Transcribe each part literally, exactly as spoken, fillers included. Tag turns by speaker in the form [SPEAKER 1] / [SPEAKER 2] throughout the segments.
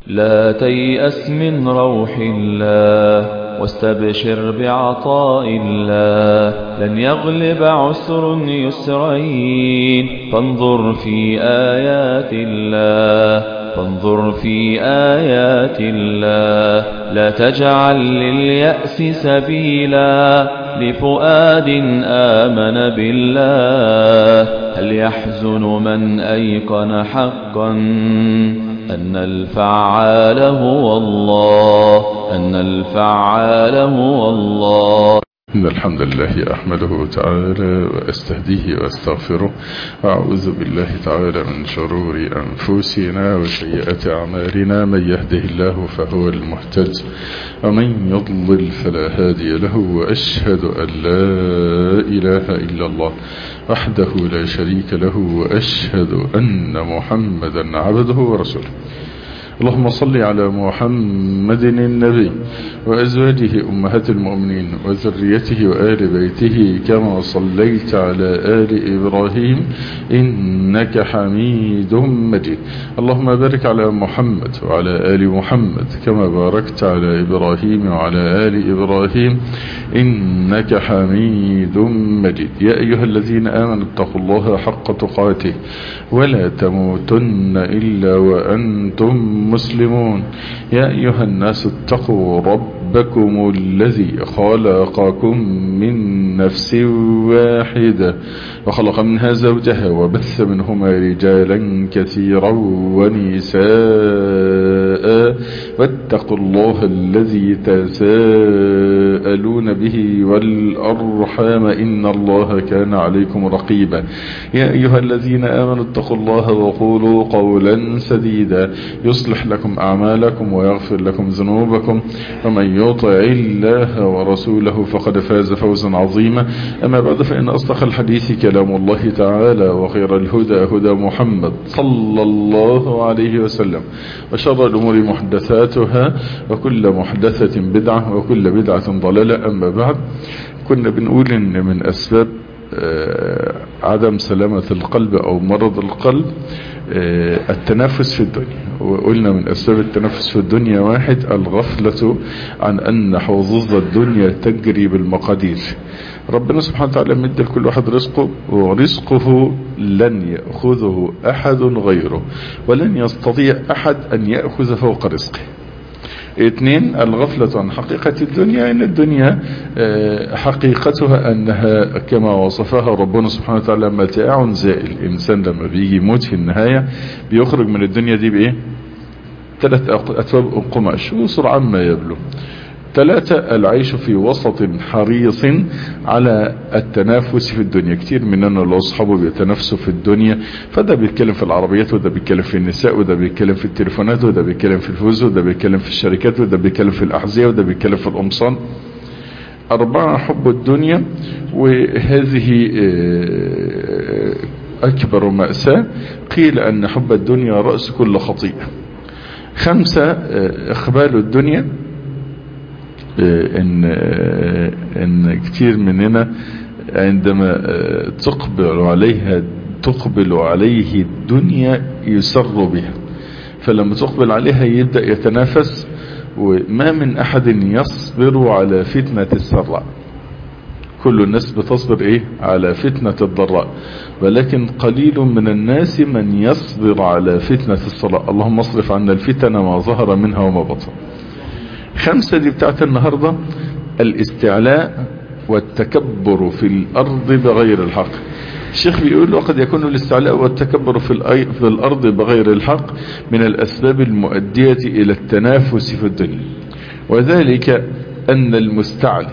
[SPEAKER 1] لا تيأس من روح الله واستبشر بعطاء الله. لن يغلب عسر يسرين فانظر في آيات الله فانظر في آيات الله. لا تجعل لليأس سبيلا لفؤاد آمن بالله. هل يحزن من أيقن حقا أن الفعال هو الله أن الفعال هو الله.
[SPEAKER 2] إن الحمد لله أحمده تعالى وأستهديه وأستغفره وأعوذ بالله تعالى من شرور أنفسنا وسيئات أعمالنا. من يهده الله فهو المهتد ومن يضلل فلا هادي له. وأشهد أن لا إله إلا الله وحده لا شريك له وأشهد أن محمدا عبده ورسوله. اللهم صل على محمد النبي وأزواجه أمهات المؤمنين وذريته وآل بيته كما صليت على آل إبراهيم إنك حميد مجيد. اللهم بارك على محمد وعلى آل محمد كما باركت على إبراهيم وعلى آل إبراهيم إنك حميد مجيد. يا أيها الذين آمنوا اتقوا الله حق تقاته ولا تموتن إلا وأنتم مسلمون. يا أيها الناس اتقوا ربكم الذي خلقكم من نفس واحدة وخلق منها زوجها وبث منهما رجالا كثيرا ونساء واتقوا الله الذي تساءلون به والأرحام إن الله كان عليكم رقيبا. يا أيها الذين آمنوا اتقوا الله وقولوا قولا سديدا يصلح لكم أعمالكم ويغفر لكم ذنوبكم ومن يطع الله ورسوله فقد فاز فوزا عظيما. أما بعد فإن أصدق الحديث كلام الله تعالى وخير الهدى هدى محمد صلى الله عليه وسلم وشر الأمور محدثاتها وكل محدثة بدعة وكل بدعة ضلالة. أما بعد كنا بنقول إن من أسباب عدم سلامة القلب أو مرض القلب التنافس في الدنيا. وقلنا من أسباب التنافس في الدنيا واحد الغفلة عن أن حظوظ الدنيا تجري بالمقادير. ربنا سبحانه وتعالى مد لكل واحد رزقه ورزقه لن يأخذه أحد غيره ولن يستطيع أحد أن يأخذ فوق رزقه. اثنين الغفلة عن حقيقة الدنيا. ان الدنيا حقيقتها انها كما وصفها ربنا سبحانه وتعالى متاع زائل. الانسان لما بيجي يموت في النهاية بيخرج من الدنيا دي بايه؟ ثلاث اثواب قماش وسرعان ما يبلو. ثلاثة العيش في وسط حريص على التنافس في الدنيا. كتير مننا لو اصحابه بيتنافسوا في الدنيا فده بيتكلم في العربيات وده بيتكلم في النساء وده بيتكلم في التليفونات وده بيتكلم في الفوز وده بيتكلم في الشركات وده بيتكلم في الأحذية وده بيتكلم في القمصان. أربعة حب الدنيا وهذه أكبر مأساة. قيل أن حب الدنيا رأس كل خطيئة. خمسة إقبال الدنيا. إن, إن كتير مننا عندما تقبل عليها تقبل عليه الدنيا يسر بها، فلما تقبل عليها يبدأ يتنافس. وما من أحد يصبر على فتنة السراء. كل الناس بتصبر إيه على فتنة الضراء ولكن قليل من الناس من يصبر على فتنة السراء. اللهم اصرف عنا الفتن ما ظهر منها وما بطن. خمسة دي بتاعت النهاردة الاستعلاء والتكبر في الأرض بغير الحق. الشيخ بيقول وقد يكون الاستعلاء والتكبر في في الأرض بغير الحق من الأسباب المؤدية إلى التنافس في الدنيا. وذلك أن المستعلي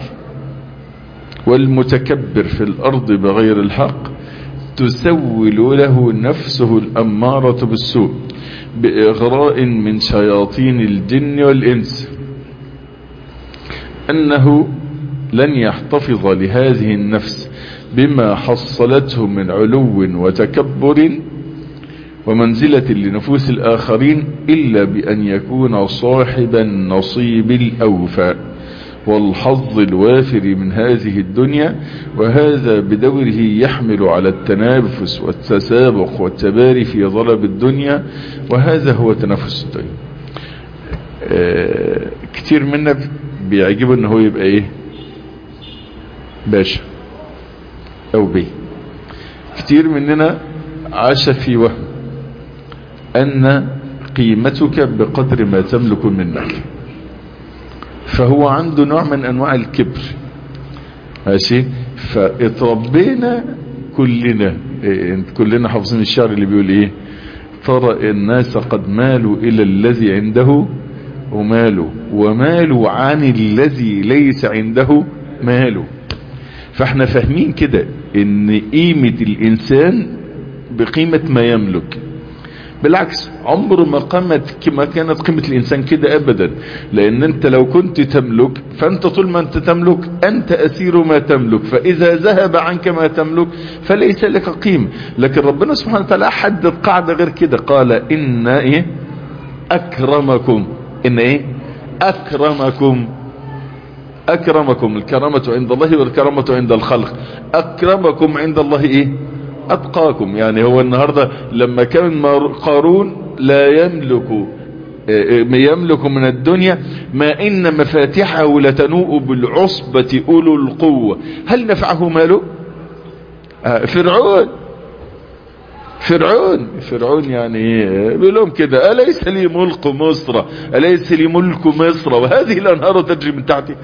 [SPEAKER 2] والمتكبر في الأرض بغير الحق تسول له نفسه الأمارة بالسوء بإغراء من شياطين الجن والإنس أنه لن يحتفظ لهذه النفس بما حصلته من علو وتكبر ومنزلة لنفوس الآخرين إلا بأن يكون صاحب النصيب الأوفى والحظ الوافر من هذه الدنيا. وهذا بدوره يحمل على التنافس والتسابق والتباري في ضرب الدنيا. وهذا هو تنافس الدنيا. آه كتير منا بيعجبه ان هو يبقى ايه باشا او بيه. كتير مننا عاش في وهم ان قيمتك بقدر ما تملك من مال، فهو عنده نوع من انواع الكبر. ماشي. فاتربينا كلنا إيه كلنا حافظين الشعر اللي بيقول ايه: ترى الناس قد مالوا الى الذي عنده وماله، ومالوا عن الذي ليس عنده ماله. فاحنا فاهمين كده ان قيمة الانسان بقيمة ما يملك. بالعكس، عمر ما قامت كما كانت قيمة الانسان كده ابدا، لان انت لو كنت تملك فانت طول ما انت تملك انت اسير ما تملك، فاذا ذهب عنك ما تملك فليس لك قيمة. لكن ربنا سبحانه وتعالى حدد قاعدة غير كده، قال ان ايه اكرمكم، ان ايه اكرمكم اكرمكم، الكرامة عند الله والكرامة عند الخلق. اكرمكم عند الله ايه اتقاكم. يعني هو النهاردة لما كان قارون لا يملك ما يملك من الدنيا ما ان مفاتحه لتنوء بالعصبة اولو القوة، هل نفعه ماله؟ فرعون فرعون فرعون يعني بيقول لهم كده: أليس لي ملك مصر، أليس لي ملك مصر وهذه الأنهار تجري من تحتي.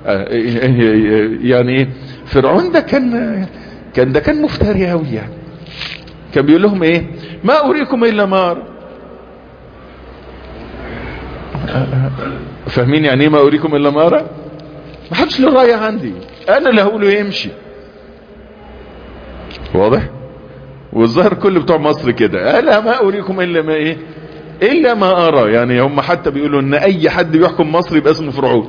[SPEAKER 2] يعني ايه فرعون ده كان كان ده كان مفتري قوي. يعني كان بيقول لهم ايه: ما أريكم إلا ما أرى. فاهمين يعني ايه ما أريكم إلا ما أرى؟ ما حدش له رأي عندي، أنا اللي هقوله يمشي. واضح؟ والظاهر كل بتوع مصر كده: انا ما اريكم الا ما ايه الا ما ارى. يعني هم حتى بيقولوا ان اي حد بيحكم مصر يبقى اسمه فرعون.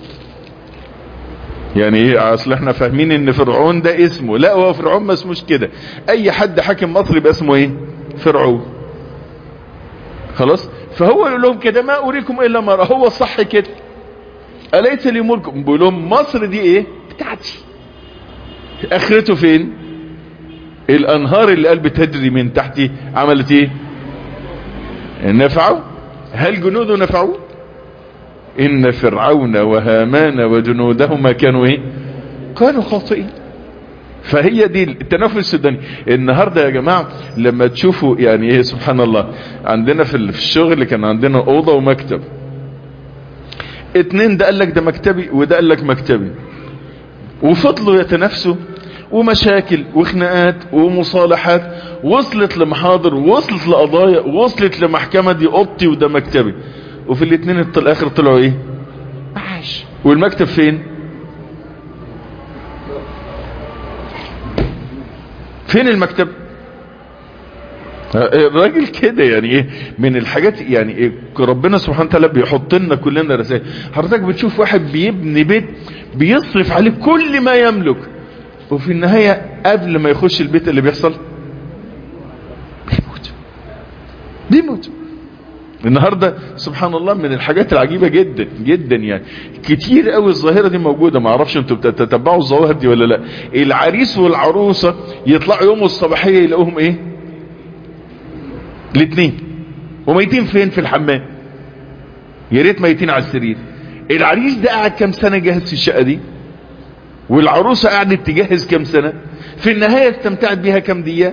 [SPEAKER 2] يعني ايه؟ اصل احنا فاهمين ان فرعون ده اسمه، لا هو فرعون ما اسموش كده، اي حد حاكم مصر يبقى اسمه ايه فرعون. خلاص. فهو يقول لهم كده: ما اريكم الا ما ارى. هو صح كده، اليس لي ملك. بيقول لهم مصر دي ايه بتاعتي، اخرته فين؟ الانهار اللي قلب تجري من تحتي عملت ايه؟ نفعوا؟ هل جنوده نفعوا؟ ان فرعون وهامان وجنودهما كانوا ايه؟ كانوا خاطئين. فهي دي التنافس السوداني. النهاردة يا جماعة لما تشوفوا يعني ايه سبحان الله، عندنا في الشغل كان عندنا اوضة ومكتب، اتنين ده قال لك ده مكتبي وده قال لك مكتبي، وفضلوا يتنافسوا ومشاكل وخناقات ومصالحات، وصلت لمحاضر وصلت لقضايا وصلت لمحكمة، دي اوضتي وده مكتبي، وفي الاثنين الاخر طلعوا ايه؟ عاش. والمكتب فين؟ فين المكتب؟ الراجل كده يعني ايه من الحاجات. يعني إيه ربنا سبحانه وتعالى بيحط لنا كلنا رسائل. حضرتك بتشوف واحد بيبني بيت بيصرف عليه كل ما يملك، وفي النهاية قبل ما يخش البيت اللي بيحصل بيموت بيموت. النهاردة سبحان الله من الحاجات العجيبة جدا جدا، يعني كتير قوي الظاهرة دي موجودة. ما اعرفش انتوا بتتبعوا الظواهر دي ولا لا. العريس والعروسة يطلعوا يوم الصباحية يلاقوهم ايه؟ الاثنين وميتين فين؟ في الحمام. يا ريت ميتين على السرير. العريس ده قاعد كام سنة يجهز في الشقة دي، والعروسة قاعدة تجهز كم سنة، في النهاية استمتعت بيها كم دقيقة.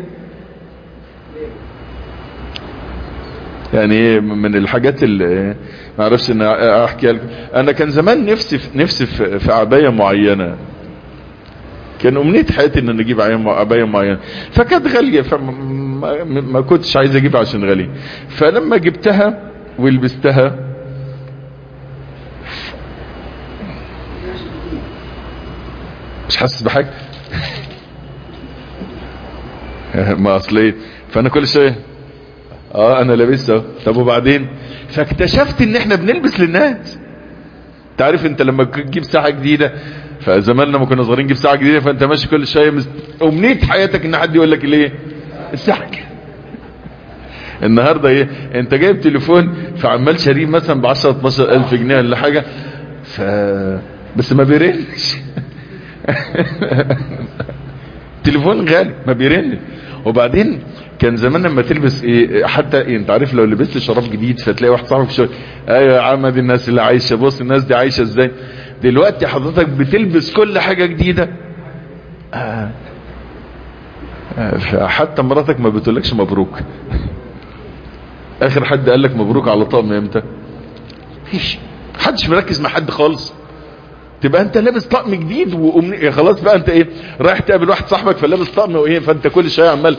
[SPEAKER 2] يعني من الحاجات اللي ما اعرفش ان احكي لكم، انا كان زمان نفسي نفسي في عباية معينة، كان امنية حياتي ان نجيب عباية معينة، فكانت غالية فما كنتش عايز اجيبها عشان غالية. فلما جبتها ولبستها مش حاسس بحاجة. ما اصلي فانا كل شيء اه انا لابسها. طب وبعدين؟ فاكتشفت ان احنا بنلبس للناس. تعرف انت لما تجيب ساعة جديدة، فزمان لما كنا صغيرين نجيب ساعة جديدة، فانت ماشي كل شوية مست... امنية حياتك ان حد يقول لك ليه الساعة. النهاردة ايه؟ انت جايب تليفون فعمال شاريه مثلا ب عشرة اتناشر الف جنيه ولا حاجة، ف بس ما بيرنش. تليفون غالي ما بيرنش. وبعدين كان زمان لما تلبس ايه حتى إيه انت عارف لو لبست شراب جديد فتلاقي واحد صاحبك شويه ايوه يا عم دي الناس اللي عايشه، بص الناس دي عايشه ازاي. دلوقتي حضرتك بتلبس كل حاجه جديده آه. آه. حتى مراتك ما بتقولكش مبروك. اخر حد قال لك مبروك على طقم امتى؟ مفيش حدش مركز مع حد خالص. تبقى انت لابس طقم جديد وأمني... خلاص بقى انت ايه رايح تقابل واحد صاحبك فلابس طقم وايه، فانت كل شويه عمال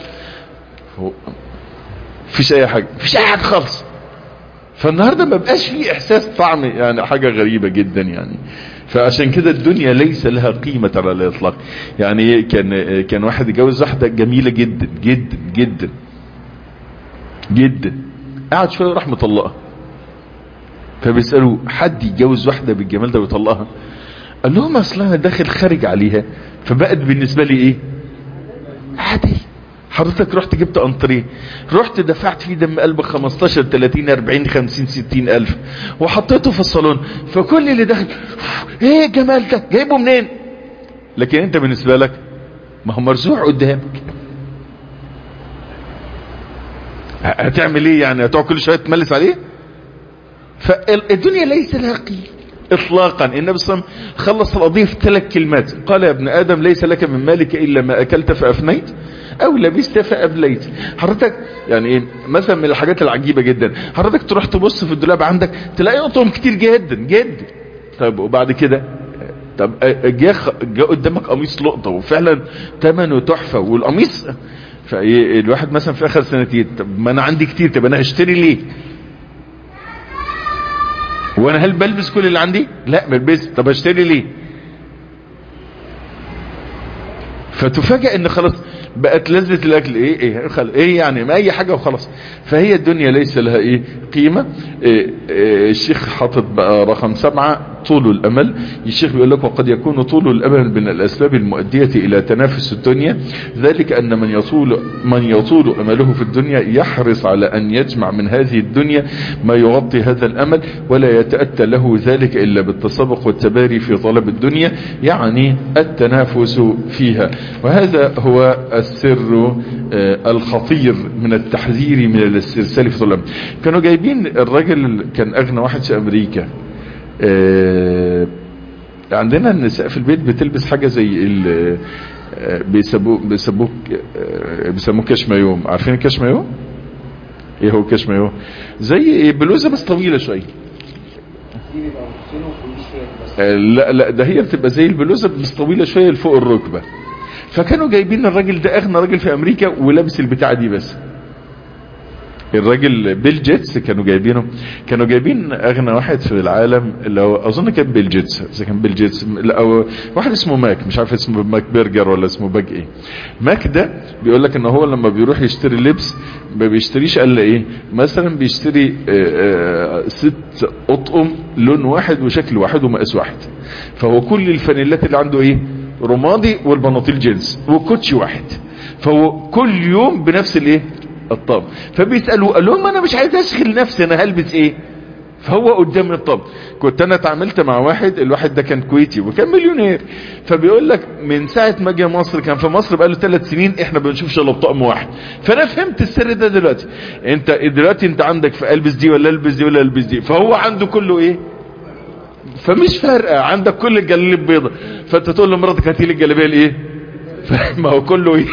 [SPEAKER 2] مفيش اي حاجه، مفيش اي حاجه خالص. فالنهارده ما بقاش فيه احساس طعم، يعني حاجه غريبه جدا يعني. فعشان كده الدنيا ليس لها قيمه على الاطلاق. يعني كان كان واحد يتجوز واحده جميله جدا جدا جدا جدا، قعد شويه وراح مطلقها. فبيسالوا حد يتجوز واحده بالجمال ده ويطلقها؟ قال لهم اصل انا داخل خارج عليها فبقت بالنسبه لي ايه عادي. حضرتك رحت جبت انطريه، رحت دفعت فيه دم قلبك خمستاشر تلاتين اربعين خمسين ستين الف وحطيته في الصالون، فكل اللي داخل ايه الجمال ده جايبه منين؟ لكن انت بالنسبه لك ما هو مرزوع قدامك. هتعمل ايه يعني؟ هتقعد كل شويه تملس عليه؟ فالدنيا ليس لها قيمه اطلاقا. النبي صلى الله عليه وسلم خلص القضيه في ثلاث كلمات، قال يا ابن ادم ليس لك من مالك الا ما اكلت فافنيت او لبست فابليت. حضرتك يعني ايه مثلا من الحاجات العجيبه جدا، حضرتك تروح تبص في الدولاب عندك تلاقي اطقم كتير جدا جدا. طب وبعد كده طب جاء جاء قدامك قميص لقطه وفعلا ثمنه تحفه والقميص، فالواحد مثلا في اخر سنتين طب ما انا عندي كتير، طب انا هشتري ليه؟ وانا هل بلبس كل اللي عندي؟ لا بلبس، طب اشتري ليه؟ فتفاجئ ان خلاص بقت لذة الاكل ايه ايه خل... ايه يعني ما اي حاجة وخلاص. فهي الدنيا ليس لها ايه قيمة. إيه إيه الشيخ حاطط بقى رقم سبعة طول الامل. الشيخ بيقول لك وقد يكون طول الامل من الاسباب المؤدية الى تنافس الدنيا، ذلك ان من يطول من يطول امله في الدنيا يحرص على ان يجمع من هذه الدنيا ما يغطي هذا الامل، ولا يتأتى له ذلك الا بالتسابق والتباري في طلب الدنيا، يعني التنافس فيها. وهذا هو السر الخطير من التحذير من الاسترسال في طول الامل. كانوا جايبين الراجل كان اغنى واحد في امريكا. آه عندنا النساء في البيت بتلبس حاجة زي ال بيسموه بيسموه بيسموه كشمايوم. عارفين الكشمايوم؟ ايه هو كشمايوم؟ زي بلوزة بس طويلة شوية. آه لا لا ده هي بتبقى زي البلوزة بس طويلة شوية لفوق الركبة. فكانوا جايبين الراجل ده اغنى راجل في امريكا ولابس البتاعة دي بس. الراجل بيل جيتس كانوا جايبينه، كانوا جايبين اغنى واحد في العالم اللي هو اظن كان بيل جيتس، اذا كان بيل جيتس او واحد اسمه ماك، مش عارف اسمه ماك برجر ولا اسمه باج ايه. ماك ده بيقول لك ان هو لما بيروح يشتري لبس ما بيشتريش الا ايه، مثلا بيشتري آآ آآ ست اطقم لون واحد وشكل واحد ومقاس واحد. فهو كل الفانيلات اللي عنده ايه رمادي والبناطيل جينز وكوتشي واحد، فهو كل يوم بنفس الايه الطب. فبيسألوا قال لهم انا مش عايز اشغل نفسي انا هلبس ايه، فهو قدام الطب. كنت انا اتعاملت مع واحد، الواحد ده كان كويتي وكان مليونير، فبيقول لك من ساعة ما جه مصر كان في مصر بقاله ثلاث سنين احنا بنشوفش الا طقم واحد. فانا فهمت السر ده دلوقتي. انت دلوقتي انت عندك في البس دي ولا البس دي ولا البس دي، فهو عنده كله ايه، فمش فارقه عندك كل الجلاليب بيضة، فانت تقول لمراتك هاتي لي الجلابيه الايه، ما هو كله ايه.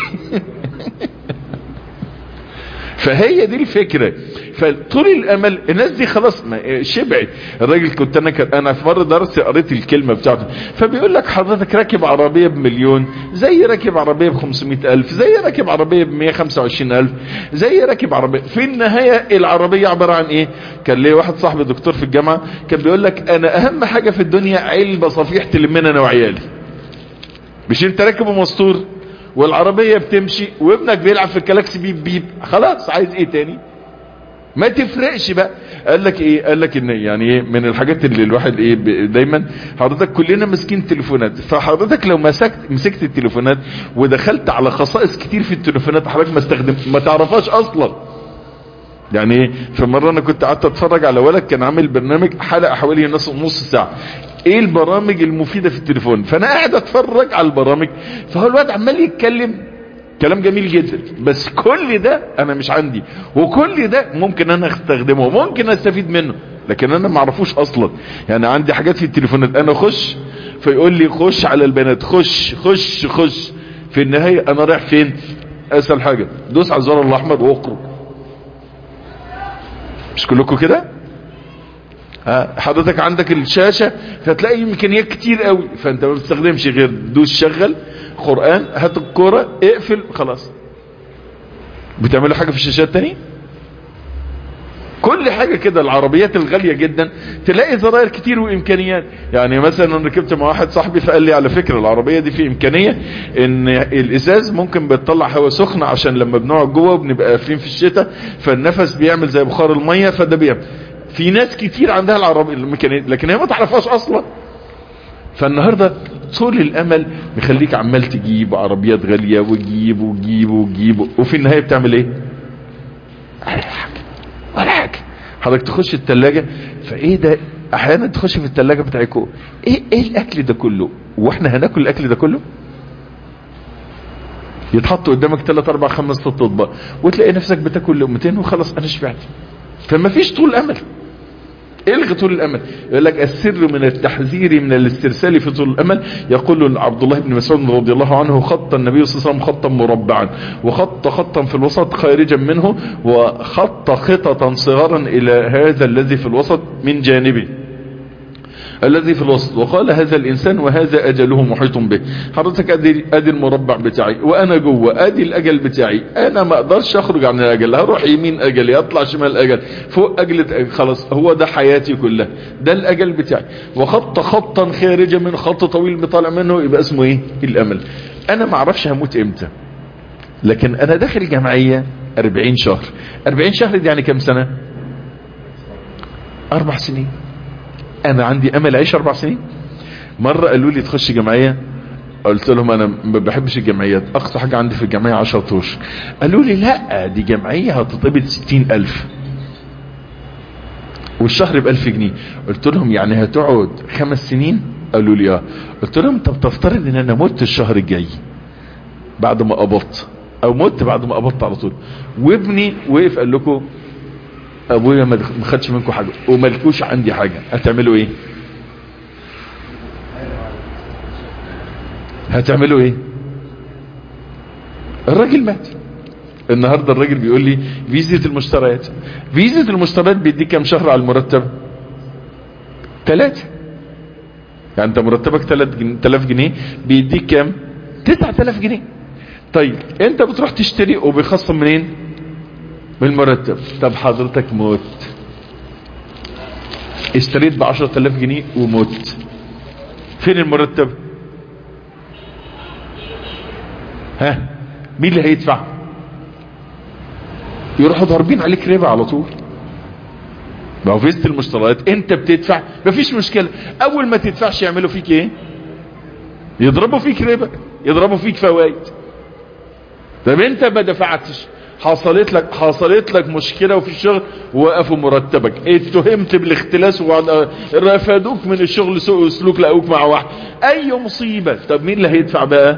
[SPEAKER 2] فهي دي الفكرة. فطول الامل الناس دي خلاص شبعت. الراجل كنت انا انا في مرة درس قريت الكلمة بتاعته، فبيقول لك حضرتك راكب عربية بمليون زي راكب عربية بخمسمائة الف زي راكب عربية بمية خمسة وعشرين الف زي راكب عربية. في النهاية العربية عبارة عن ايه؟ كان ليه واحد صاحبي دكتور في الجامعة كان بيقول لك انا اهم حاجة في الدنيا علبة صفيح تلمنا انا وعيالي. مش انت راكب ومستور والعربية بتمشي وابنك بيلعب في الكلاكسي بيب بيب، خلاص عايز ايه تاني؟ ما تفرقش بقى. قال لك ايه؟ قال لك ان يعني ايه من الحاجات اللي الواحد ايه دايما حضرتك كلنا ماسكين تليفونات، فحضرتك لو مسكت مسكت التليفونات ودخلت على خصائص كتير في التليفونات حضرتك ما استخدم ما تعرفهاش اصلا. يعني ايه؟ في مرة انا كنت قعدت اتفرج على ولد كان عامل برنامج حلقة حوالي نص نص ساعة ايه البرامج المفيدة في التليفون، فانا قاعد اتفرج على البرامج، فهو الواد عمال يتكلم كلام جميل جدا، بس كل ده انا مش عندي، وكل ده ممكن انا استخدمه وممكن استفيد منه، لكن انا ما اعرفوش اصلا. يعني عندي حاجات في التليفونات انا اخش فيقول لي خش على البنات، خش خش خش، في النهاية انا رايح فين؟ اسهل حاجة دوس على الزرار الاحمر واخرج. مش كلكم كده؟ حضرتك عندك الشاشة فتلاقي امكانيات كتير قوي، فانت ما بتستخدمش غير دوس شغل قرآن، هات الكورة، اقفل، خلاص. بتعملوا حاجة في الشاشات تاني؟ كل حاجة كده. العربيات الغالية جدا تلاقي زراير كتير وامكانيات. يعني مثلا انا ركبت مع واحد صاحبي فقال لي على فكرة العربية دي في امكانية ان الازاز ممكن بتطلع هواء سخن، عشان لما بنقعد جوه وبنبقى قافلين في الشتاء فالنفس بيعمل زي بخار المية، فده بيعمل. في ناس كتير عندها العربية الميكانية لكن هي ما تعرفهاش اصلا. فالنهاردة طول الامل مخليك عمال تجيب عربيات غالية وتجيب وتجيب وتجيب، وفي النهاية بتعمل ايه؟ ولا حاجة ولا حاجة. حضرتك تخش التلاجة، فايه ده؟ احيانا تخش في التلاجة بتاعكم، ايه ايه الاكل ده كله؟ واحنا هناكل الاكل ده كله؟ يتحط قدامك ثلاث اربع خمس ست اطباق وتلاقي نفسك بتاكل لقمتين وخلاص انا شبعت. فما فيش طول امل. الغي طول الامل. يقول لك السر من التحذير من الاسترسال في طول الامل. يقول عبد الله بن مسعود رضي الله عنه خط النبي صلى الله عليه وسلم خطا مربعا، وخط خطا في الوسط خارجا منه، وخط خططا صغارا الى هذا الذي في الوسط من جانبه الذي في الوسط، وقال هذا الانسان وهذا اجله محيط به. حضرتك ادي ادي المربع بتاعي وانا جوه، ادي الاجل بتاعي، انا ما اقدرش اخرج عن الاجل، هروح يمين اجل، اطلع شمال اجل، فوق اجل، خلاص هو ده حياتي كلها، ده الاجل بتاعي. وخط خطا خارجا من خط طويل بيطالع منه، يبقى اسمه ايه؟ الامل. انا ما اعرفش هموت امتى، لكن انا داخل جمعية اربعين شهر. اربعين شهر دي يعني كم سنة؟ اربع سنين. انا عندي امل اعيش اربع سنين. مرة قالوا لي تخش جمعية، قلت لهم انا ما بحبش الجمعيات، اقصى حاجة عندي في الجمعية عشرة اشهر. قالوا لي لا دي جمعية هتطبط ستين الف والشهر بألف جنيه. قلت لهم يعني هتقعد خمس سنين؟ قالوا لي اه. قلت لهم طب تفترض ان انا مت الشهر الجاي بعد ما قبضت، او مت بعد ما قبضت على طول، وابني وقف قال لكم ابويا ما خدش منكم حاجة وملكوش عندي حاجة، هتعملوا ايه؟ هتعملوا ايه؟ الراجل مات. النهاردة الراجل بيقول لي فيزة المشتريات، فيزة المشتريات بيديك كم شهر على المرتب؟ ثلاثة. يعني انت مرتبك ثلاثة آلاف جنيه بيديك كم؟ تسعة آلاف جنيه. طيب انت بتروح تشتري وبيخصم منين؟ من المرتب. طب حضرتك موت، اشتريت بعشرة آلاف جنيه وموت، فين المرتب؟ ها مين اللي هيدفع؟ يروحوا ضاربين عليك ربا على طول. ما هو فيزة المشتريات انت بتدفع مفيش مشكلة، اول ما تدفعش يعملوا فيك ايه؟ يضربوا فيك ربا، يضربوا فيك فوائد. طب انت ما دفعتش، حصلت لك حصلت لك مشكلة وفي الشغل وقفوا مرتبك، اتهمت بالاختلاس ورفدوك من الشغل، سوء سلوك لقوك مع واحد، اي مصيبة. طب مين اللي هيدفع بقى؟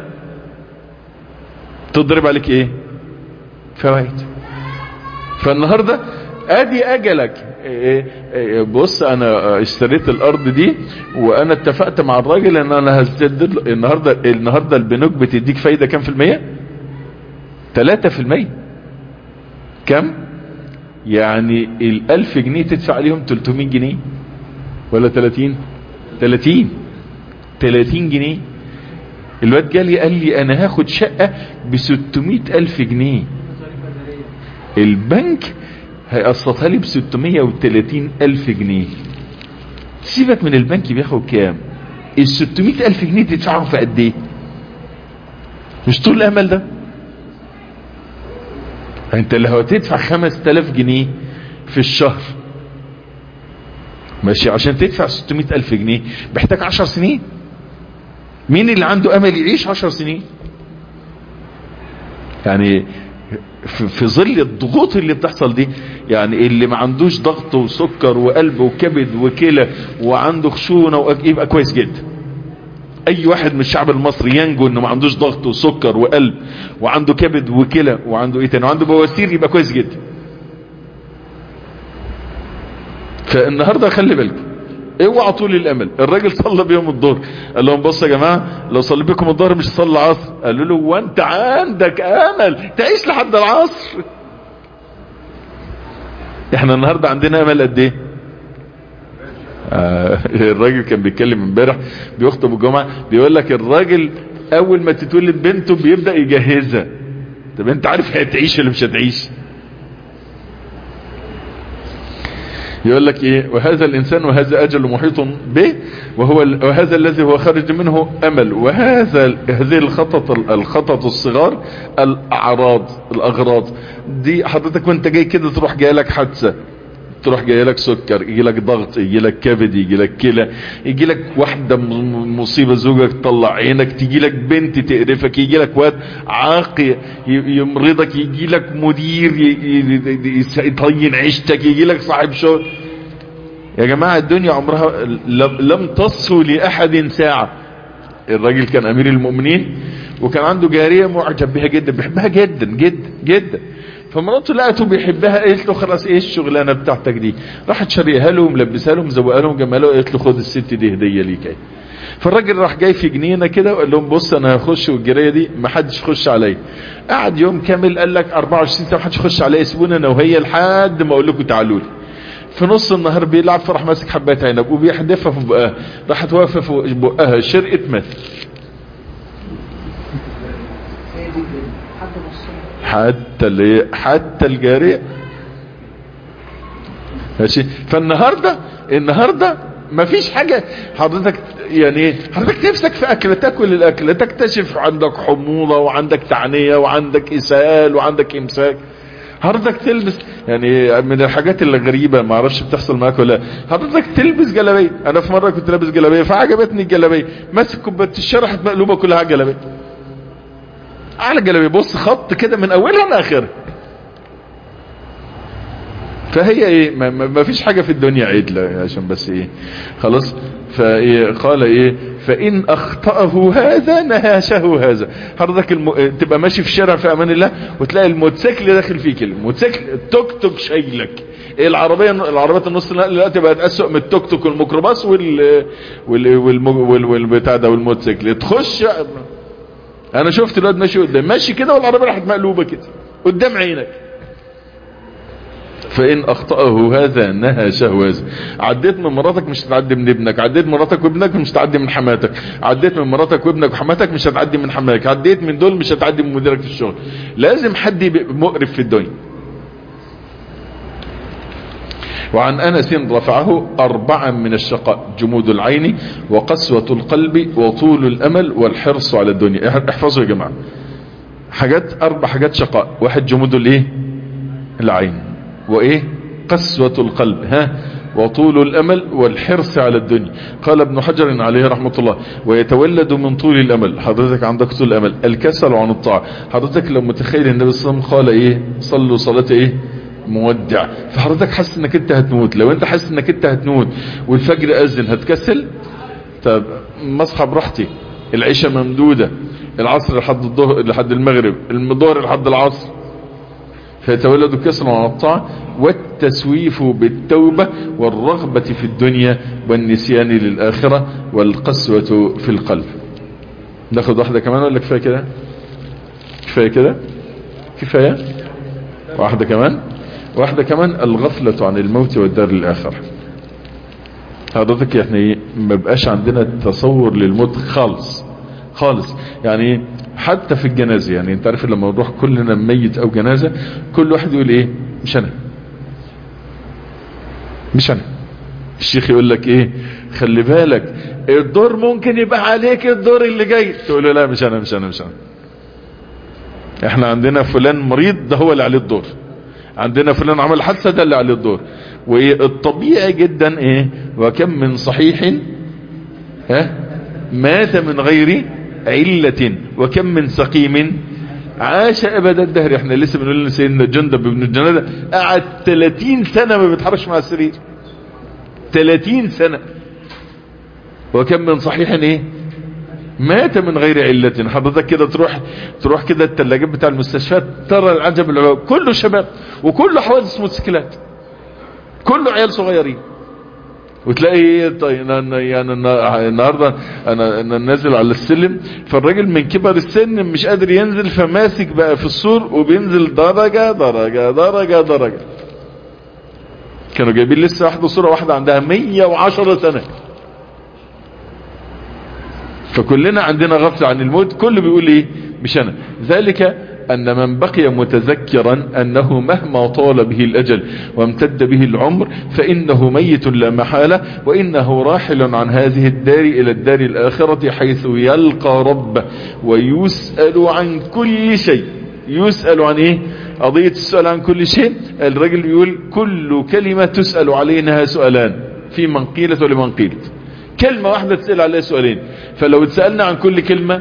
[SPEAKER 2] تضرب عليك ايه؟ فوائد. فالنهاردة ادي اجلك. إيه إيه بص انا اشتريت الارض دي وانا اتفقت مع الراجل ان انا هسدد له. النهاردة النهاردة البنوك بتديك فايدة كام في المية؟ ثلاثة في المية. كم؟ يعني الالف جنيه تدفع عليهم تلتمية جنيه ولا تلاتين؟ تلاتين تلاتين جنيه. الواد جالي قال لي انا هاخد شقة بستمية الف جنيه، البنك هيقسطها لي بستمية وتلاتين الف جنيه. سيبك من البنك بياخد كام، الستمية الف جنيه تدفعهم في قد ايه؟ مش طول الامل ده؟ انت اللي هو تدفع خمس تلاف جنيه في الشهر ماشي، عشان تدفع ستمية الف جنيه محتاج عشر سنين. مين اللي عنده امل يعيش عشر سنين؟ يعني في ظل الضغوط اللي بتحصل دي، يعني اللي ما عندوش ضغط وسكر وقلب وكبد وكلى وعنده خشونة يبقى كويس جدا، اي واحد من الشعب المصري ينجو انه ما عندوش ضغط وسكر وقلب وعنده كبد وكلى وعنده ايه تاني وعنده بواسير، يبقى كويس جدا. فالنهاردة خلي بالكم، اوعى طول الامل. الراجل صلى بيهم الظهر، قال لهم بصوا يا جماعة لو صلي بكم الظهر مش صلي العصر. قالوا له وانت عندك امل تعيش لحد العصر؟ احنا النهاردة عندنا امل قد ايه؟ آه الراجل كان بيتكلم امبارح بيخطب الجمعة، بيقول لك الراجل اول ما تتولد بنته بيبدأ يجهزها. طب انت عارف هتعيش ولا مش هتعيش؟ يقول لك ايه؟ وهذا الانسان وهذا اجل محيط به، وهو وهذا الذي هو خارج منه امل، وهذا هذه الخطط الخطط الصغار الاعراض الاغراض دي. حضرتك وانت جاي كده تروح جاي لك حادثه، تروح جاي لك سكر، يجي لك ضغط، يجي لك كبد، يجي لك كلى، يجي لك واحده مصيبه زوجك تطلع عينك، تيجي لك بنت تقرفك، يجي لك واد عاقي يمرضك، يجي لك مدير يطين عيشتك، يجي لك صاحب شغل. يا جماعه الدنيا عمرها لم تصفو لاحد ساعه. الراجل كان امير المؤمنين وكان عنده جاريه معجب بها جدا، بيحبها جدا جدا جدا. فمراته لقته بيحبها، قالت له خلاص ايه الشغلانه بتاعتك دي؟ راحت شاريها له وملبسها له ومزوقها له وجماله، قالت له خد الست دي هديه ليك اهي. فالراجل راح جاي في جنينه كده وقال لهم بص انا هخش والجاريه دي ما حدش يخش عليا. قعد يوم كامل قال لك اربعة وعشرين ساعه ما حدش يخش عليا، سيبوني انا وهي لحد ما اقول لكم تعالوا لي. في نص النهار بيلعب، فراح ماسك حبايه عنب وبيحدفها في بقها، راحت واقفه في بقها شرقت مات. حتى اللي حتى الجارية ماشي. فالنهاردة النهاردة ما فيش حاجة. حضرتك يعني حضرتك نفسك في اكل، تاكل الاكل، تكتشف عندك حموضة وعندك تعنية وعندك اسهال وعندك امساك. حضرتك تلبس يعني من الحاجات اللي غريبة ما اعرفش بتحصل معاك ولا، حضرتك تلبس جلابيه. انا في مرة كنت لابس جلابيه فعجبتني الجلابيه، ماسك كوبايه الشاي راحت مقلوبة كلها جلابيه على جلابيه، بص خط كده من اولها لاخرها. فهي ايه ما, ما فيش حاجة في الدنيا عدلة عشان بس ايه خلاص. فايه قال ايه فان اخطأه هذا نهاشه هذا. حضرتك الم... تبقى ماشي في الشارع في امان الله وتلاقي الموتوسيكل داخل فيك، الموتوسيكل التوك توك شايلك، العربيه العربيات النص نقل دلوقتي بقت اسوء من التوك توك والميكروباص وال وال وال والبتاع ده والموتوسيكل. تخش انا شفت الواد ماشي قدام ماشي كده والعربيه راحت مقلوبه كده قدام عينك. فإن أخطأه هذا نهى شهوازه. عديت من مراتك مش هتعدي من ابنك، عديت من مراتك وابنك مش هتعدي من حماتك، عديت من مراتك وابنك وحماتك مش هتعدي من حماك، عديت من دول مش هتعدي من مديرك في الشغل. لازم حد يبقى مقرف في الدنيا. وعن أنس رفعه أربعا من الشقاء: جمود العين وقسوة القلب وطول الأمل والحرص على الدنيا. احفظوا يا جماعة حاجات، أربع حاجات شقاء. واحد جمود الايه العين، وايه قسوة القلب، ها وطول الامل والحرص على الدنيا. قال ابن حجر عليه رحمة الله ويتولد من طول الامل. حضرتك عندك طول الامل الكسل عن الطاعة. حضرتك لو متخيل النبي صلى الله عليه وسلم قال ايه صلوا صلاة ايه مودع، فحضرتك حاسس انك انت هتموت. لو انت حاسس انك انت هتموت والفجر اذن هتكسل؟ طب مصحى براحتي، العشاء ممدودة، العصر لحد الظهر لحد المغرب، الظهر لحد العصر. فيتولد الكسل عن الطاعة والتسويف بالتوبة والرغبة في الدنيا والنسيان للآخرة والقسوة في القلب. ناخد واحدة كمان ولا كفاية كده؟ كفاية كده؟ كفاية؟ واحدة كمان؟ واحدة كمان الغفلة عن الموت والدار الآخرة. حضرتك يعني ما بقاش عندنا تصور للموت خالص خالص. يعني حتى في الجنازة، يعني انت عارف لما نروح كلنا ميت او جنازة كل واحد يقول ايه مش انا مش انا. الشيخ يقول لك ايه خلي بالك الدور ممكن يبقى عليك الدور اللي جاي، تقول له لا مش انا مش انا مش انا. احنا عندنا فلان مريض ده هو اللي عليه الدور، عندنا فلان عمل حادثة ده اللي عليه الدور. والطبيعي جدا ايه وكم من صحيح ها مات من غير علة وكم من سقيم عاش ابد الدهر. احنا لسه بنقول لسيدنا جندب بن الجنادة قعد ثلاثين سنة ما بيتحرش مع السرير، ثلاثين سنة. وكم من صحيح ايه مات من غير علة. حضرتك كده تروح تروح كده الثلاجات بتاع المستشفيات ترى العجب العجب، كله شباب وكله حوادث موتوسيكلات، كله عيال صغيرين. وتلاقي طيب يعني النهارده انا انا نازل على السلم، فالراجل من كبر السن مش قادر ينزل، فماسك بقى في السور وبينزل درجه درجه درجه درجه. كانوا جايبين لسه واحده صوره واحده عندها مية وعشرة سنه. فكلنا عندنا غفله عن الموت. كله بيقول ايه؟ مش انا. ذلك أن من بقي متذكرا أنه مهما طال به الأجل وامتد به العمر فإنه ميت لا محالة، وإنه راحل عن هذه الدار إلى الدار الآخرة حيث يلقى ربه ويسأل عن كل شيء. يسأل عن إيه؟ قضية السؤال عن كل شيء. الرجل يقول كل كلمة تسأل عليها سؤالان، في من قيلت ولمن قيلت. كلمة واحدة تسأل عليها سؤالين. فلو اتسألنا عن كل كلمة،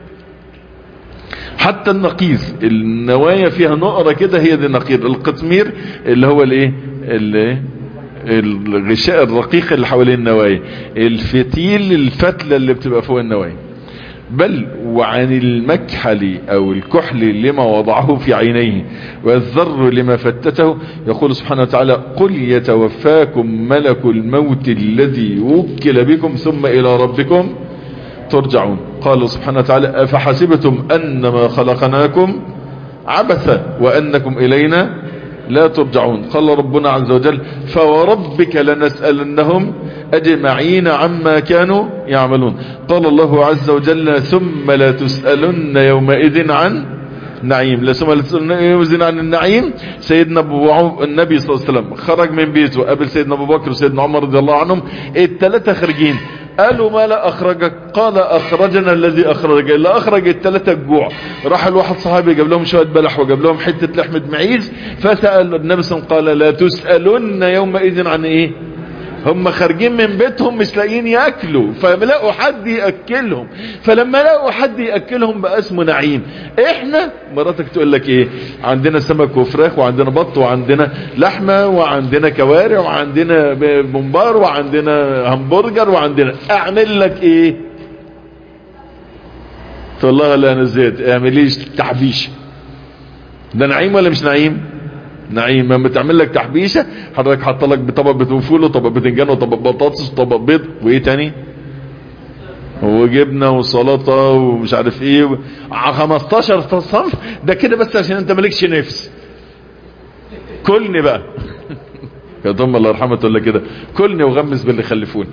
[SPEAKER 2] حتى النقير النوايا فيها نقرة كده، هي دي النقير. القطمير اللي هو الايه اللي الغشاء الرقيق اللي حوالين النوايا، الفتيل الفتلة اللي بتبقى فوق النوايا. بل وعن المكحل او الكحل لما وضعه في عينيه والذر لما فتته، يقول سبحانه وتعالى قل يتوفاكم ملك الموت الذي وكل بكم ثم الى ربكم ترجعون. قال سبحانه وتعالى أفحسبتم أنما خلقناكم عبثا وأنكم إلينا لا ترجعون. قال ربنا عز وجل فوربك لنسألنهم أجمعين عما كانوا يعملون. قال الله عز وجل ثم لا تسألن يومئذ عن نعيم. لا ثم لا تسألن يومئذ عن النعيم. سيدنا أبو النبي صلى الله عليه وسلم خرج من بيته قبل سيدنا أبو بكر وسيدنا عمر رضي الله عنهم، الثلاثة خارجين. قالوا ما لا أخرجك؟ قال أخرجنا الذي أخرج. اللي أخرج الثلاثة الجوع. راح الواحد صحابي جاب لهم شوية بلح وجاب لهم حتة لحمة معيز، فسأل النبي صلى الله عليه وسلم قال لا تسألن يومئذ عن إيه؟ هم خارجين من بيتهم مش لاقيين ياكلوا، فلقوا حد ياكلهم. فلما لقوا حد ياكلهم بقى اسمه نعيم. احنا مراتك تقول لك ايه؟ عندنا سمك وفراخ وعندنا بط وعندنا لحمه وعندنا كوارع وعندنا بومبار وعندنا همبرجر وعندنا، اعمل لك ايه؟ تقول لها لا انا زيت، اعمليش تحبيش. ده نعيم ولا مش نعيم؟ نعيم. لما تعمل لك تحبيشه حضرتك حط لك بطبق بتون فول وطبق بتنجان وطبق بطاطس وطبق بيض وايه تاني وجبنه وسلطه ومش عارف ايه، خمستاشر صنف. ده كده بس عشان انت مالكش نفس. كلني بقى. كانت ام الله يرحمها تقول لك كده كلني وغمس باللي خلفوني.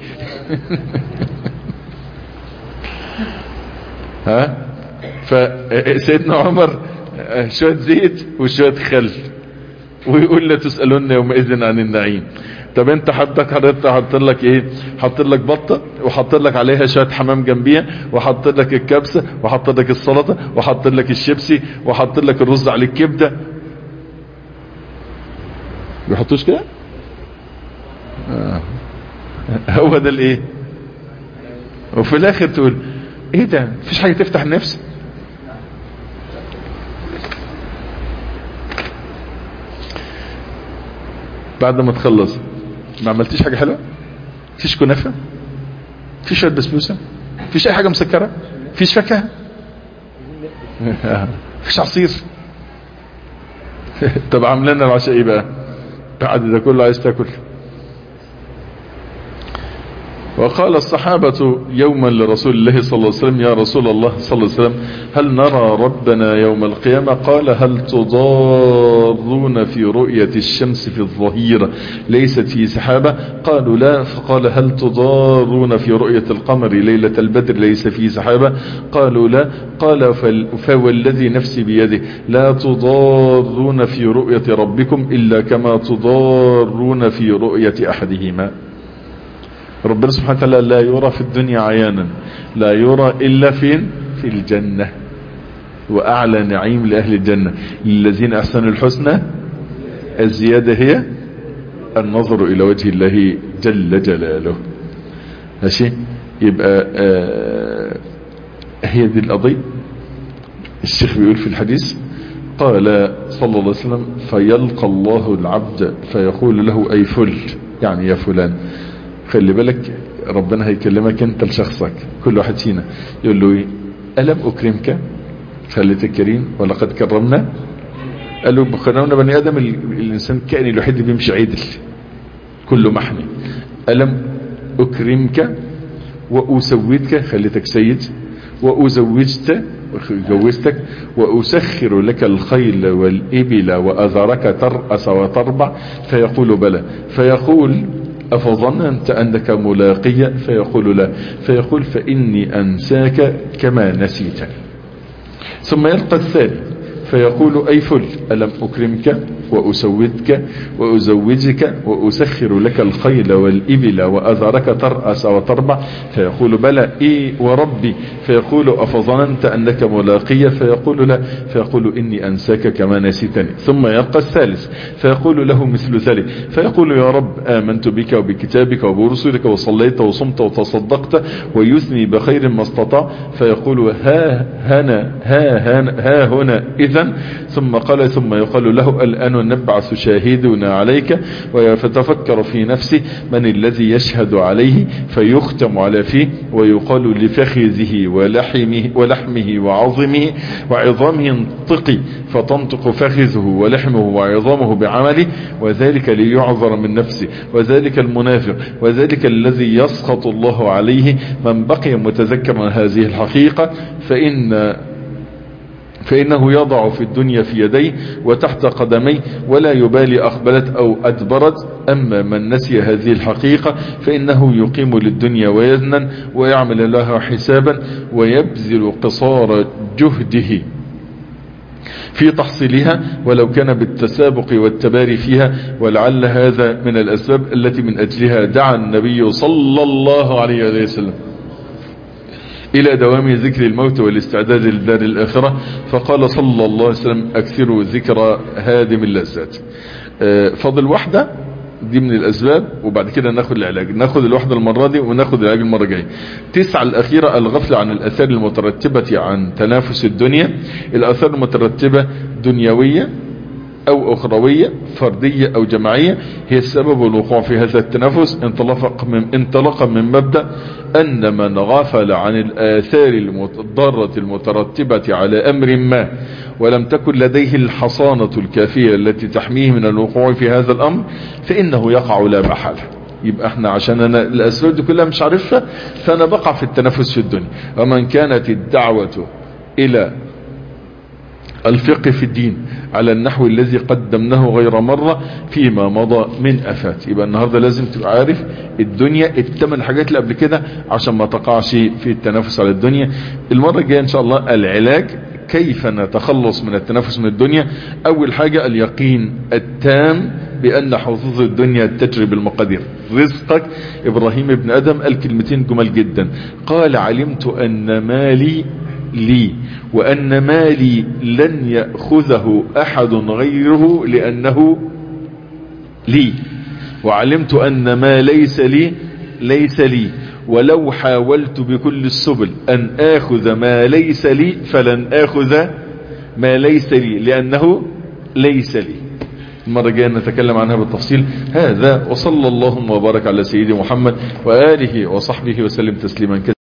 [SPEAKER 2] ها فسيدنا عمر شويه زيت وشويه خل ويقول لا تسألون يومئذ عن النعيم. طب انت حضرتك حضرتك حط لك ايه؟ حط لك بطه وحط لك عليها شويه حمام جنبيها وحط لك الكبسه وحط لك السلطه وحط لك الشيبسي وحط لك الرز على الكبده. بيحطوش كده؟ آه. هو ده الايه؟ وفي الاخر تقول ايه ده؟ مفيش حاجه تفتح النفس؟ بعد ما تخلص ما عملتيش حاجة حلوة؟ فيش كنافة؟ فيش شوية بسبوسة؟ فيش اي حاجة مسكرة؟ فيش فاكهة؟ فيش عصير؟ طب عاملين العشاء ايه بقى؟ بعد ده كله عايز تاكل. وقال الصحابة يوما لرسول الله صلى الله عليه وسلم يا رسول الله صلى الله عليه وسلم هل نرى ربنا يوم القيامة؟ قال هل تضارون في رؤية الشمس في الظهيرة ليست في سحابة؟ قالوا لا. فقال هل تضارون في رؤية القمر ليلة البدر ليس في سحابة؟ قالوا لا. قال فوالذي نفسي بيده لا تضارون في رؤية ربكم إلا كما تضارون في رؤية أحدهما. ربنا سبحانه وتعالى لا يرى في الدنيا عيانا، لا يرى إلا فين؟ في الجنة. وأعلى نعيم لأهل الجنة للذين أحسنوا الحسنى الزيادة هي النظر إلى وجه الله جل جلاله. ماشي؟ يبقى آه هي دي القضية. الشيخ بيقول في الحديث قال صلى الله عليه وسلم فيلقى الله العبد فيقول له أي فل، يعني يا فلان خلي بالك ربنا هيكلمك انت لشخصك، كل واحد فينا يقول له ايه؟ ألم أكرمك؟ خليتك كريم ولقد كرمنا. قال له كرمنا بني آدم، الإنسان كائن الوحيد اللي بيمشي عدل كله محمي. ألم أكرمك وأسودك، خليتك سيد، وأزوجت جوزتك، وأسخر لك الخيل والإبل وأذرك ترأس وتربع، فيقول بلى، فيقول أفظننت أنك ملاقي؟ فيقول لا، فيقول فإني أنساك كما نسيتني. ثم يلقى الثاني فيقول أي فل، ألم أكرمك وأسودك وأزوجك وأسخر لك الخيل والإبل وأذرك ترأس وتربع؟ فيقول بلى إيه وربي. فيقول أفظننت أنك ملاقي؟ فيقول لا، فيقول إني أنساك كما نسيتني. ثم يلقى الثالث فيقول له مثل ذلك، فيقول يا رب آمنت بك وبكتابك وبرسلك وصليت وصمت وتصدقت، ويثني بخير ما استطاع. فيقول ها هنا ها هنا ها هنا إذن. ثم قال ثم يقال له الآن نبعث شاهدنا عليك، ويتفكر في نفسه من الذي يشهد عليه، فيختم على فيه ويقال لفخذه ولحمه, ولحمه وعظمه وعظامه انطقي، فتنطق فخذه ولحمه وعظامه بعمله، وذلك ليعذر من نفسه، وذلك المنافق، وذلك الذي يسخط الله عليه من بقي متذكرا هذه الحقيقة، فإن فإنه يضع في الدنيا في يديه وتحت قدميه ولا يبالي أقبلت أو أدبرت. أما من نسي هذه الحقيقة فإنه يقيم للدنيا ويزنا ويعمل لها حسابا ويبذل قصار جهده في تحصيلها ولو كان بالتسابق والتباري فيها. ولعل هذا من الأسباب التي من أجلها دعا النبي صلى الله عليه وسلم إلى دوام ذكر الموت والاستعداد للدار الآخرة، فقال صلى الله عليه وسلم أكثروا ذكر هادم اللذات. فضل واحدة دي من الأسباب، وبعد كده ناخد العلاج، ناخد الواحدة المرة دي وناخد العلاج المرة الجاية. تسعة الأخيرة الغفلة عن الآثار المترتبة عن تنافس الدنيا. الآثار المترتبة دنيوية أو أخروية، فردية أو جماعية، هي السبب الوقوع في هذا التنافس. انطلق من, انطلق من مبدأ أن من غفل عن الآثار الضارة المترتبة على أمر ما ولم تكن لديه الحصانة الكافية التي تحميه من الوقوع في هذا الأمر فإنه يقع لا محالة. يبقى احنا عشان انا الأسباب دي كلها مش عارفها فأنا بقع في التنافس في الدنيا. ومن كانت الدعوة إلى الفقه في الدين على النحو الذي قدمناه غير مرة فيما مضى من أفات. يبقى النهاردة لازم تبقى عارف الدنيا الثمان حاجات اللي قبل كده عشان ما تقعش في التنافس على الدنيا. المرة الجاية إن شاء الله العلاج كيف نتخلص من التنافس من الدنيا. أول حاجة اليقين التام بأن حظوظ الدنيا تجري بالمقادير. رزقك إبراهيم ابن أدم قال كلمتين جمال جدا، قال علمت أن مالي لي وأن مالي لن يأخذه أحد غيره لأنه لي، وعلمت أن ما ليس لي ليس لي، ولو حاولت بكل السبل أن آخذ ما ليس لي فلن آخذ ما ليس لي لأنه ليس لي. المرة الجاية نتكلم عنها بالتفصيل. هذا وصلى الله وبارك على سيدي محمد وآله وصحبه وسلم تسليما كثيرا.